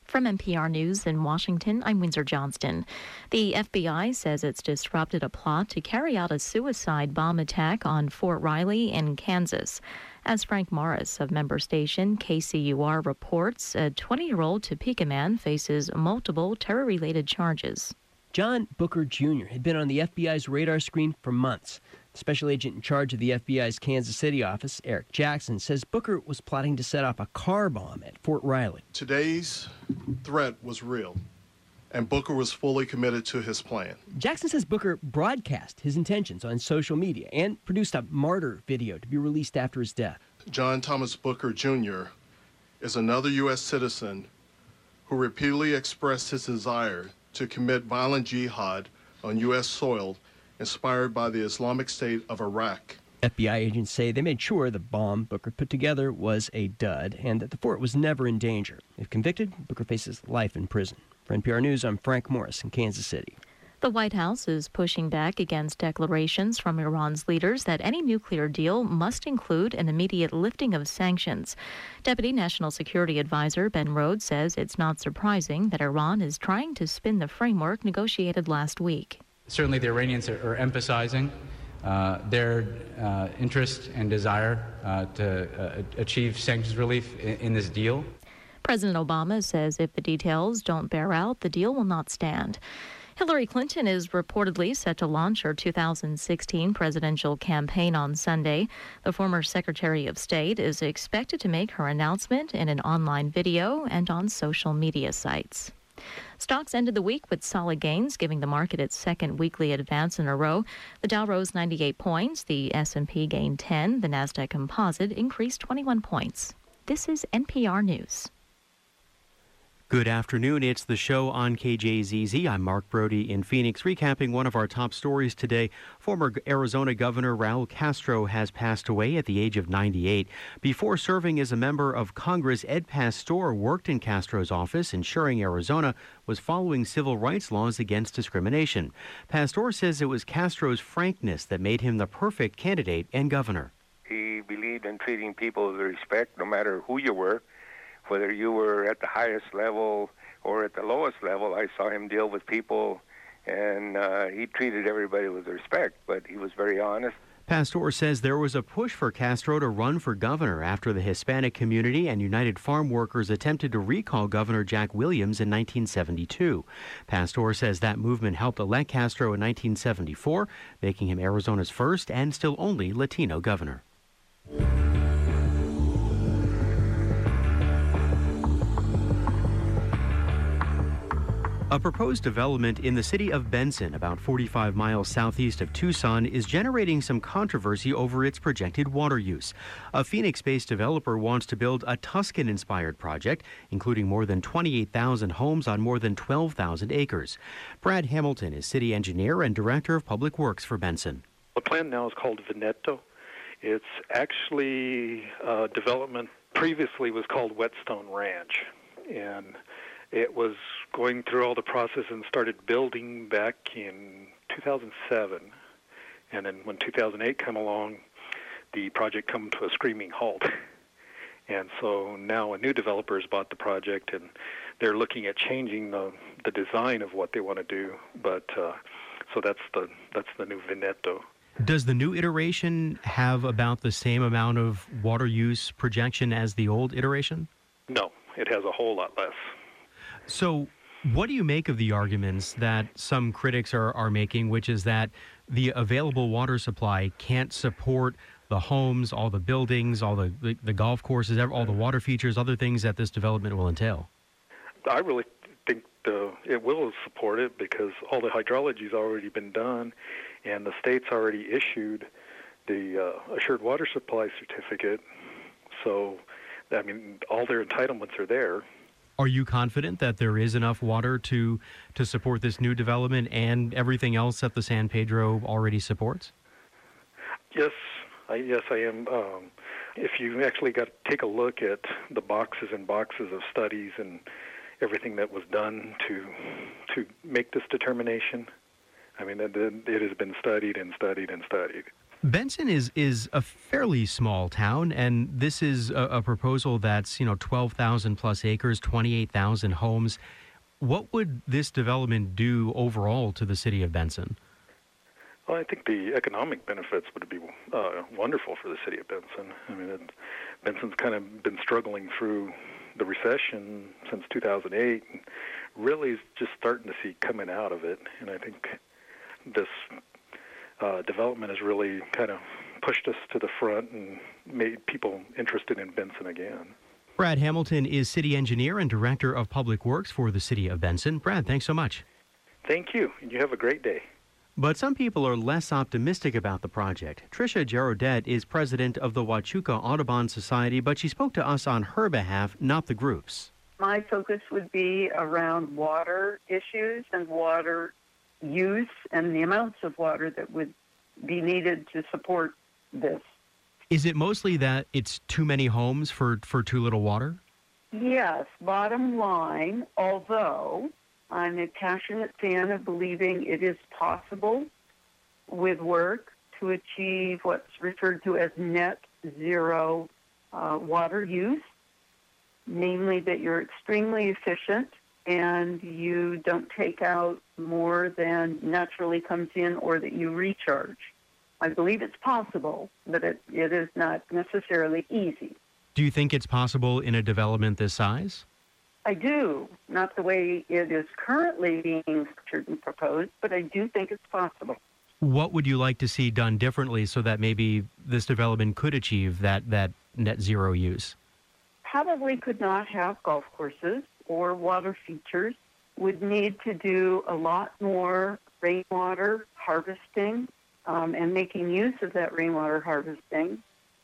From NPR News in Washington, I'm Windsor Johnston. The FBI says it's disrupted a plot to carry out a suicide bomb attack on Fort Riley in Kansas. As Frank Morris of member station KCUR reports, a 20-year-old Topeka man faces multiple terror-related charges. John Booker Jr. had been on the FBI's radar screen for months. Special agent in charge of the FBI's Kansas City office, Eric Jackson, says Booker was plotting to set off a car bomb at Fort Riley. Today's threat was real, and Booker was fully committed to his plan. Jackson says Booker broadcast his intentions on social media and produced a martyr video to be released after his death. John Thomas Booker Jr. is another U.S. citizen who repeatedly expressed his desire to commit violent jihad on U.S. soil inspired by the Islamic State of Iraq. FBI agents say they made sure the bomb Booker put together was a dud and that the fort was never in danger. If convicted, Booker faces life in prison. For NPR News, I'm Frank Morris in Kansas City. The White House is pushing back against declarations from Iran's leaders that any nuclear deal must include an immediate lifting of sanctions. Deputy National Security Advisor Ben Rhodes says it's not surprising that Iran is trying to spin the framework negotiated last week. Certainly the Iranians are emphasizing their interest and desire to achieve sanctions relief in this deal. President Obama says if the details don't bear out, the deal will not stand. Hillary Clinton is reportedly set to launch her 2016 presidential campaign on Sunday. The former Secretary of State is expected to make her announcement in an online video and on social media sites. Stocks ended the week with solid gains, giving the market its second weekly advance in a row. The Dow rose 98 points, the S&P gained 10, the Nasdaq Composite increased 21 points. This is NPR News. Good afternoon. It's the show on KJZZ. I'm Mark Brody in Phoenix, recapping one of our top stories today. Former Arizona Governor Raul Castro has passed away at the age of 98. Before serving as a member of Congress, Ed Pastor worked in Castro's office, ensuring Arizona was following civil rights laws against discrimination. Pastor says it was Castro's frankness that made him the perfect candidate and governor. He believed in treating people with respect, no matter who you were. Whether you were at the highest level or at the lowest level, I saw him deal with people, and he treated everybody with respect, but he was very honest. Pastor says there was a push for Castro to run for governor after the Hispanic community and United Farm Workers attempted to recall Governor Jack Williams in 1972. Pastor says that movement helped elect Castro in 1974, making him Arizona's first and still only Latino governor. A proposed development in the city of Benson, about 45 miles southeast of Tucson, is generating some controversy over its projected water use. A Phoenix-based developer wants to build a Tuscan-inspired project, including more than 28,000 homes on more than 12,000 acres. Brad Hamilton is city engineer and director of public works for Benson. The plan now is called Veneto. It's actually development previously was called Whetstone Ranch, and it was going through all the process and started building back in 2007. And then when 2008 came along, the project came to a screaming halt. And so now a new developer has bought the project, and they're looking at changing the design of what they want to do. But so that's the new Veneto. Does the new iteration have about the same amount of water use projection as the old iteration? No, it has a whole lot less. So what do you make of the arguments that some critics are making, which is that the available water supply can't support the homes, all the buildings, all the golf courses, all the water features, other things that this development will entail? I really think it will support it because all the hydrology has already been done, and the state's already issued the Assured Water Supply Certificate. So, I mean, all their entitlements are there. Are you confident that there is enough water to support this new development and everything else that the San Pedro already supports? Yes, I am. If you actually got to take a look at the boxes and boxes of studies and everything that was done to make this determination, I mean, it has been studied and studied and studied. Benson is a fairly small town, and this is a proposal that's 12,000 plus acres, 28,000 homes. What would this development do overall to the city of Benson? Well, I think the economic benefits would be wonderful for the city of Benson. I mean, Benson's kind of been struggling through the recession since 2008, and really is just starting to see coming out of it. And I think this development has really kind of pushed us to the front and made people interested in Benson again. Brad Hamilton is city engineer and director of public works for the city of Benson. Brad, thanks so much. Thank you, and you have a great day. But some people are less optimistic about the project. Tricia Girodet is president of the Huachuca Audubon Society, but she spoke to us on her behalf, not the group's. My focus would be around water issues and water use and the amounts of water that would be needed to support this. Is it mostly that it's too many homes for too little water? Yes, bottom line, although I'm a passionate fan of believing it is possible with work to achieve what's referred to as net zero water use, namely that you're extremely efficient and you don't take out more than naturally comes in or that you recharge. I believe it's possible, but it is not necessarily easy. Do you think it's possible in a development this size? I do, not the way it is currently being structured and proposed, but I do think it's possible. What would you like to see done differently so that maybe this development could achieve that net zero use? Probably could not have golf courses or water features. Would need to do a lot more rainwater harvesting and making use of that rainwater harvesting,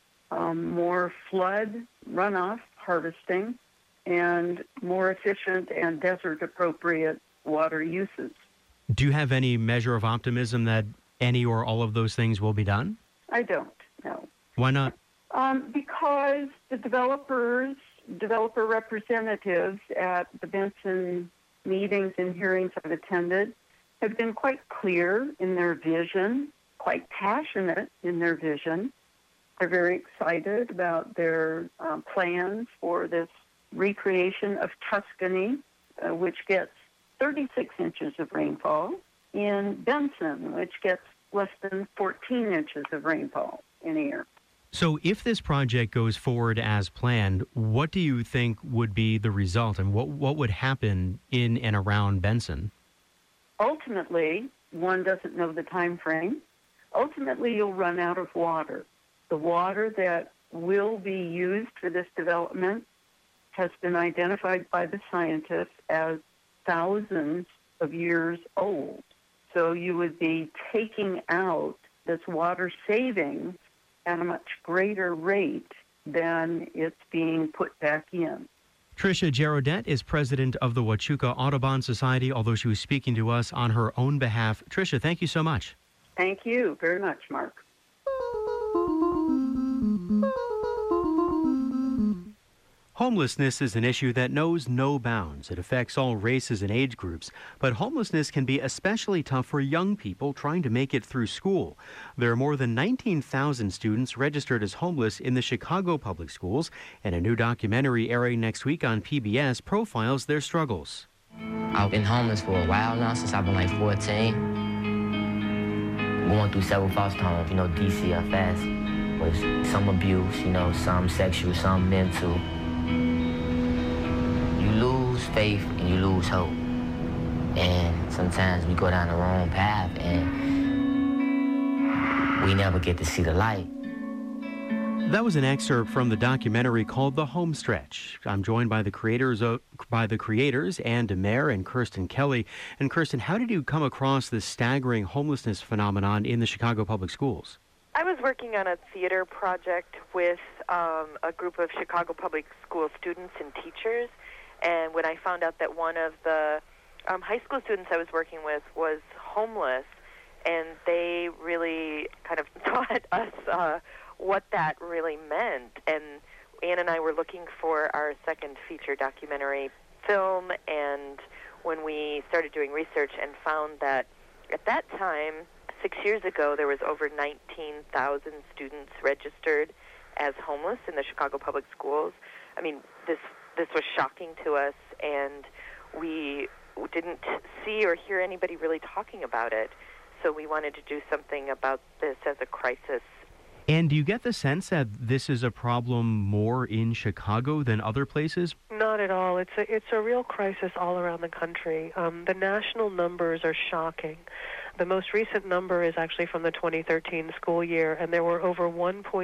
more flood runoff harvesting, and more efficient and desert-appropriate water uses. Do you have any measure of optimism that any or all of those things will be done? I don't, no. Why not? Because the developer representatives at the Benson meetings and hearings I've attended have been quite clear in their vision, quite passionate in their vision. They're very excited about their plans for this recreation of Tuscany, which gets 36 inches of rainfall, in Benson, which gets less than 14 inches of rainfall in a year. So if this project goes forward as planned, what do you think would be the result, and what would happen in and around Benson? Ultimately, one doesn't know the time frame. Ultimately, you'll run out of water. The water that will be used for this development has been identified by the scientists as thousands of years old. So you would be taking out this water savings at a much greater rate than it's being put back in. Tricia Girodet is president of the Huachuca Audubon Society, although she was speaking to us on her own behalf. Tricia, thank you so much. Thank you very much, Mark. Homelessness is an issue that knows no bounds. It affects all races and age groups, but homelessness can be especially tough for young people trying to make it through school. There are more than 19,000 students registered as homeless in the Chicago public schools, and a new documentary airing next week on PBS profiles their struggles. I've been homeless for a while now, since I've been like 14. Going through several foster homes, DCFS, was some abuse, some sexual, some mental. You lose faith and you lose hope. And sometimes we go down the wrong path and we never get to see the light. That was an excerpt from the documentary called The Homestretch. I'm joined by the creators, Ann DeMare and Kirsten Kelly. And Kirsten, how did you come across this staggering homelessness phenomenon in the Chicago public schools? I was working on a theater project with a group of Chicago public school students and teachers, and when I found out that one of the high school students I was working with was homeless, and they really kind of taught us what that really meant. And Ann and I were looking for our second feature documentary film, and when we started doing research and found that at that time 6 years ago, there was over 19,000 students registered as homeless in the Chicago Public Schools. I mean, this was shocking to us, and we didn't see or hear anybody really talking about it. So we wanted to do something about this as a crisis. And do you get the sense that this is a problem more in Chicago than other places? Not at all. It's a real crisis all around the country. The national numbers are shocking. The most recent number is actually from the 2013 school year, and there were over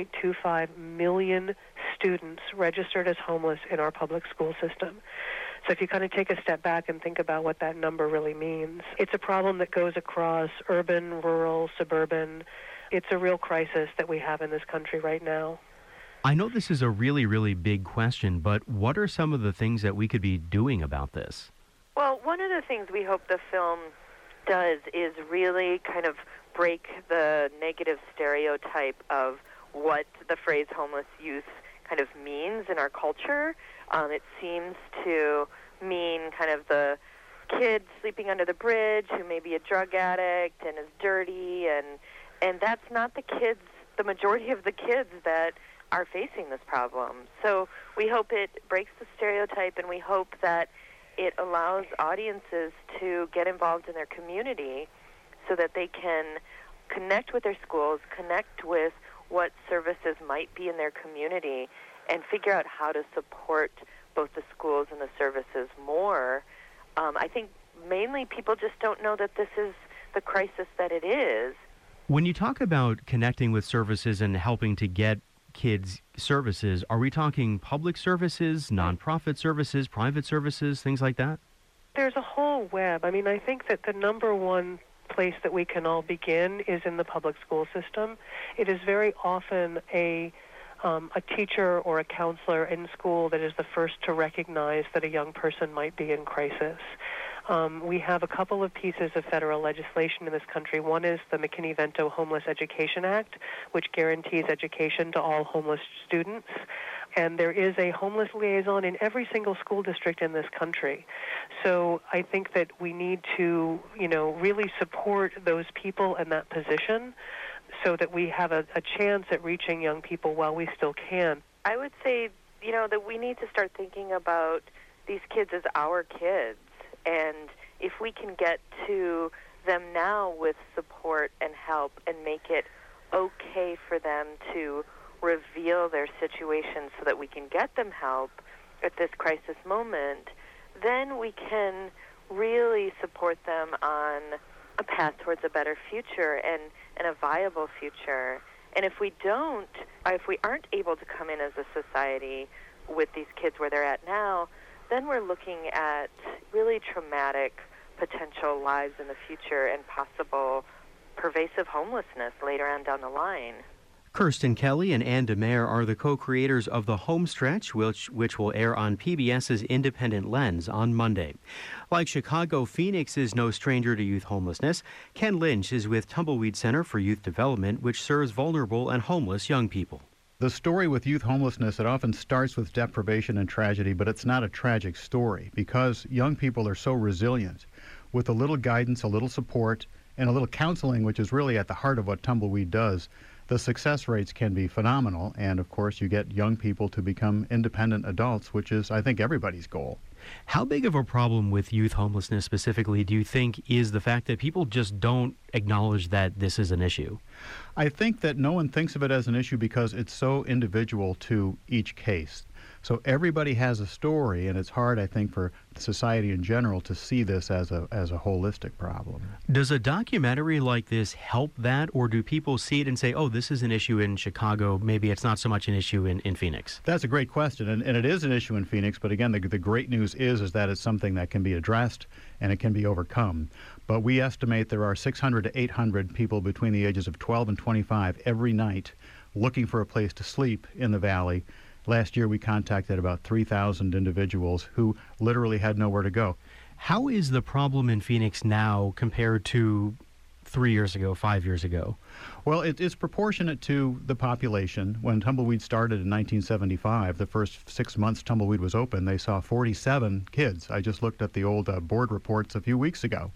1.25 million students registered as homeless in our public school system. So if you kind of take a step back and think about what that number really means, it's a problem that goes across urban, rural, suburban. It's a real crisis that we have in this country right now. I know this is a really, really big question, but what are some of the things that we could be doing about this? Well, one of the things we hope the film does is really kind of break the negative stereotype of what the phrase homeless youth kind of means in our culture. It seems to mean kind of the kid sleeping under the bridge who may be a drug addict and is dirty, and that's not the majority of the kids that are facing this problem. So we hope it breaks the stereotype, and we hope that it allows audiences to get involved in their community so that they can connect with their schools, connect with what services might be in their community, and figure out how to support both the schools and the services more. I think mainly people just don't know that this is the crisis that it is. When you talk about connecting with services and helping to get kids services, are we talking public services, nonprofit services, private services, things like that? There's a whole web. I mean, I think that the number one place that we can all begin is in the public school system. It is very often a teacher or a counselor in school that is the first to recognize that a young person might be in crisis. We have a couple of pieces of federal legislation in this country. One is the McKinney-Vento Homeless Education Act, which guarantees education to all homeless students. And there is a homeless liaison in every single school district in this country. So I think that we need to, really support those people in that position so that we have a chance at reaching young people while we still can. I would say, that we need to start thinking about these kids as our kids. And if we can get to them now with support and help and make it okay for them to reveal their situation so that we can get them help at this crisis moment, then we can really support them on a path towards a better future and a viable future. And if we aren't able to come in as a society with these kids where they're at now, then we're looking at really traumatic potential lives in the future and possible pervasive homelessness later on down the line. Kirsten Kelly and Ann DeMare are the co-creators of The Homestretch, which will air on PBS's Independent Lens on Monday. Like Chicago, Phoenix is no stranger to youth homelessness. Ken Lynch is with Tumbleweed Center for Youth Development, which serves vulnerable and homeless young people. The story with youth homelessness, it often starts with deprivation and tragedy, but it's not a tragic story because young people are so resilient. With a little guidance, a little support, and a little counseling, which is really at the heart of what Tumbleweed does, the success rates can be phenomenal. And, of course, you get young people to become independent adults, which is, I think, everybody's goal. How big of a problem with youth homelessness specifically do you think is the fact that people just don't acknowledge that this is an issue? I think that no one thinks of it as an issue because it's so individual to each case. So everybody has a story, and it's hard, I think, for society in general to see this as a holistic problem. Does a documentary like this help that, or do people see it and say, oh, this is an issue in Chicago, maybe it's not so much an issue in Phoenix? That's a great question, and it is an issue in Phoenix, but again, the great news is that it's something that can be addressed and it can be overcome. But we estimate there are 600 to 800 people between the ages of 12 and 25 every night looking for a place to sleep in the valley. Last year, we contacted about 3,000 individuals who literally had nowhere to go. How is the problem in Phoenix now compared to 3 years ago, 5 years ago? Well, it's proportionate to the population. When Tumbleweed started in 1975, the first 6 months Tumbleweed was open, they saw 47 kids. I just looked at the old board reports a few weeks ago.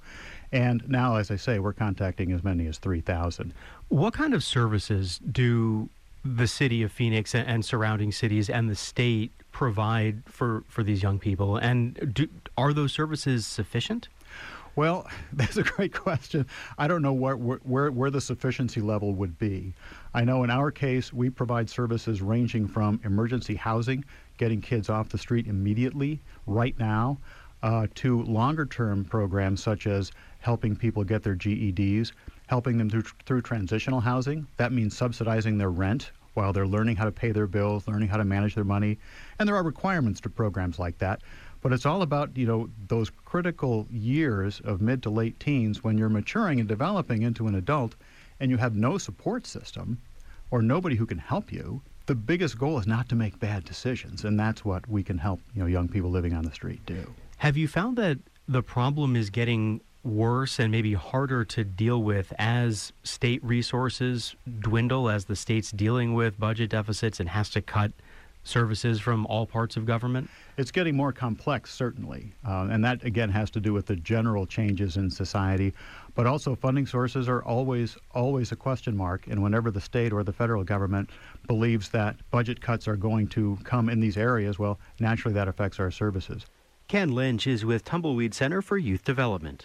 And now, as I say, we're contacting as many as 3,000. What kind of services do the city of Phoenix and surrounding cities and the state provide for these young people? And are those services sufficient? Well, that's a great question. I don't know where the sufficiency level would be. I know in our case, we provide services ranging from emergency housing, getting kids off the street immediately, right now, to longer-term programs such as helping people get their GEDs, helping them through transitional housing. That means subsidizing their rent while they're learning how to pay their bills, learning how to manage their money. And there are requirements to programs like that. But it's all about, those critical years of mid to late teens when you're maturing and developing into an adult and you have no support system or nobody who can help you. The biggest goal is not to make bad decisions, and that's what we can help, young people living on the street do. Have you found that the problem is getting worse and maybe harder to deal with as state resources dwindle, as the state's dealing with budget deficits and has to cut services from all parts of government? It's getting more complex, certainly. And that, again, has to do with the general changes in society. But also funding sources are always a question mark. And whenever the state or the federal government believes that budget cuts are going to come in these areas, well, naturally that affects our services. Ken Lynch is with Tumbleweed Center for Youth Development.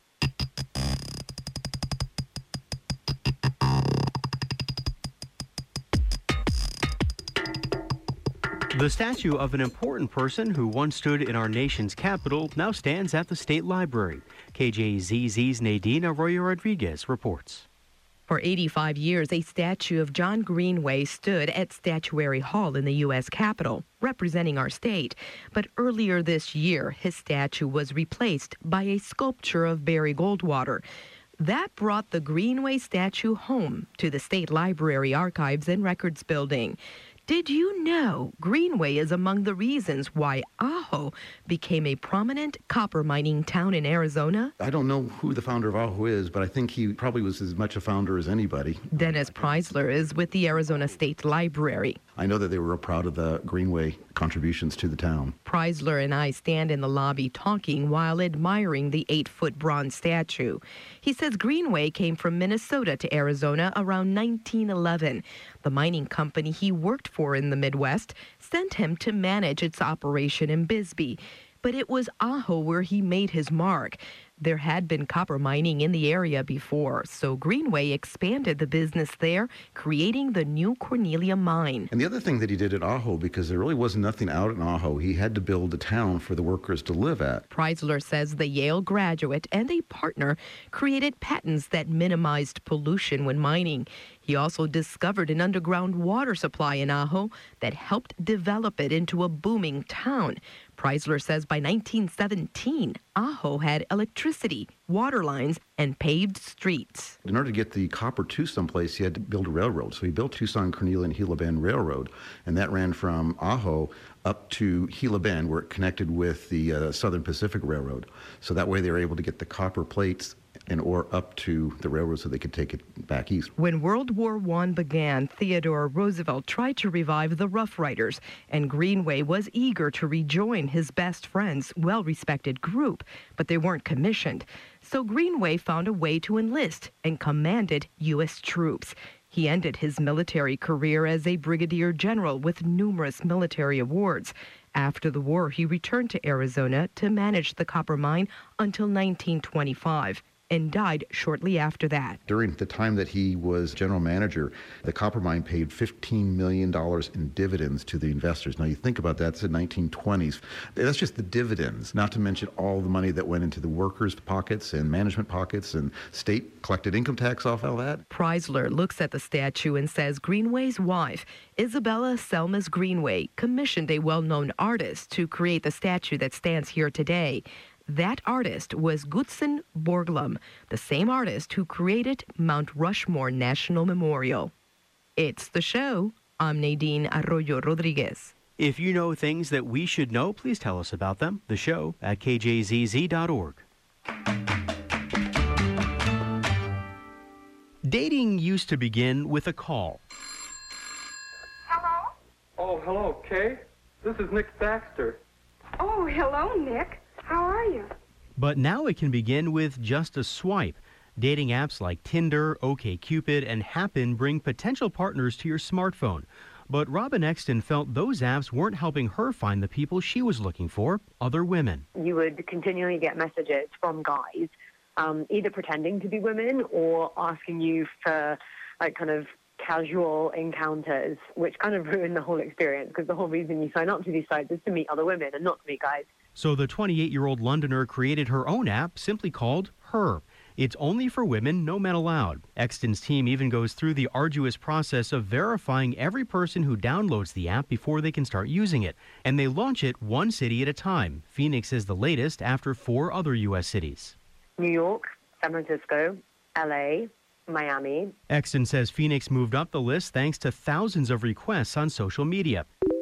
The statue of an important person who once stood in our nation's capital now stands at the State Library. KJZZ's Nadine Arroyo Rodriguez reports. For 85 years, a statue of John Greenway stood at Statuary Hall in the U.S. Capitol, representing our state. But earlier this year, his statue was replaced by a sculpture of Barry Goldwater. That brought the Greenway statue home to the State Library Archives and Records Building. Did you know Greenway is among the reasons why Ajo became a prominent copper mining town in Arizona? I don't know who the founder of Ajo is, but I think he probably was as much a founder as anybody. Dennis Preisler is with the Arizona State Library. I know that they were real proud of the Greenway contributions to the town. Preisler and I stand in the lobby talking while admiring the 8-foot bronze statue. He says Greenway came from Minnesota to Arizona around 1911. The mining company he worked for in the Midwest sent him to manage its operation in Bisbee. But it was Ajo where he made his mark. There had been copper mining in the area before, so Greenway expanded the business there, creating the new Cornelia mine. And the other thing that he did at Ajo, because there really was nothing out in Ajo, he had to build a town for the workers to live at. Preisler says the Yale graduate and a partner created patents that minimized pollution when mining. He also discovered an underground water supply in Ajo that helped develop it into a booming town. Preisler says by 1917, Ajo had electricity, water lines, and paved streets. In order to get the copper to someplace, he had to build a railroad. So he built Tucson, Cornelia, and Gila Bend Railroad, and that ran from Ajo up to Gila Bend, where it connected with the Southern Pacific Railroad. So that way they were able to get the copper plates and ore up to the railroad so they could take it back east. When World War I began, Theodore Roosevelt tried to revive the Rough Riders, and Greenway was eager to rejoin his best friend's well-respected group, but they weren't commissioned. So Greenway found a way to enlist and commanded U.S. troops. He ended his military career as a brigadier general with numerous military awards. After the war, he returned to Arizona to manage the copper mine until 1925. And died shortly after that. During the time that he was general manager, the copper mine paid $15 million in dividends to the investors. Now, you think about that, it's the 1920s. That's just the dividends, not to mention all the money that went into the workers' pockets and management pockets, and state collected income tax off all that. Preisler looks at the statue and says Greenway's wife, Isabella Selmas Greenway, commissioned a well-known artist to create the statue that stands here today. That artist was Gutzon Borglum, the same artist who created Mount Rushmore National Memorial. It's the show. I'm Nadine Arroyo Rodriguez. If you know things that we should know, please tell us about them. The show at kjzz.org. Dating used to begin with a call. Hello? Oh, hello, Kay. This is Nick Baxter. Oh, hello, Nick. How are you? But now it can begin with just a swipe. Dating apps like Tinder, OkCupid, and Happen bring potential partners to your smartphone. But Robin Exton felt those apps weren't helping her find the people she was looking for, other women. You would continually get messages from guys, either pretending to be women or asking you for kind of casual encounters, which kind of ruin the whole experience, because the whole reason you sign up to these sites is to meet other women and not to meet guys. So the 28-year-old Londoner created her own app simply called Her. It's only for women, no men allowed. Exton's team even goes through the arduous process of verifying every person who downloads the app before they can start using it. And they launch it one city at a time. Phoenix is the latest after 4 other U.S. cities. New York, San Francisco, L.A., Miami. Exton says Phoenix moved up the list thanks to thousands of requests on social media.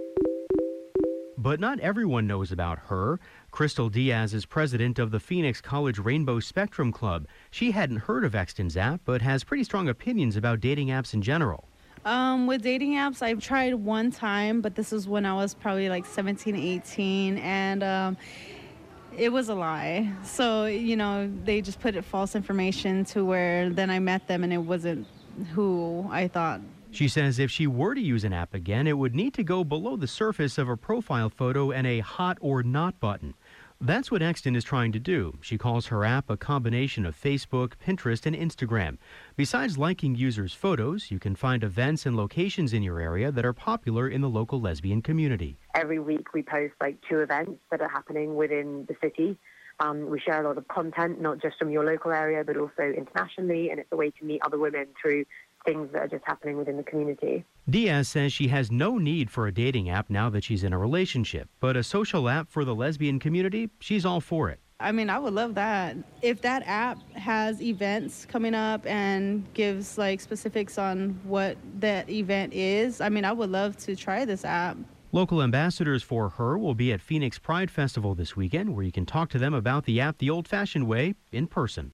But not everyone knows about Her. Crystal Diaz is president of the Phoenix College Rainbow Spectrum Club. She hadn't heard of Exton's app, but has pretty strong opinions about dating apps in general. With dating apps, I've tried one time, but this was when I was probably like 17, 18, and it was a lie. So, they just put false information to where then I met them and it wasn't who I thought. She says if she were to use an app again, it would need to go below the surface of a profile photo and a hot or not button. That's what Exton is trying to do. She calls her app a combination of Facebook, Pinterest, and Instagram. Besides liking users' photos, you can find events and locations in your area that are popular in the local lesbian community. Every week we post 2 events that are happening within the city. We share a lot of content, not just from your local area, but also internationally, and it's a way to meet other women through things that are just happening within the community. Diaz says she has no need for a dating app now that she's in a relationship, but a social app for the lesbian community, she's all for it. I mean, I would love that. If that app has events coming up and gives specifics on what that event is, I mean, I would love to try this app. Local ambassadors for Her will be at Phoenix Pride Festival this weekend, where you can talk to them about the app the old-fashioned way, in person.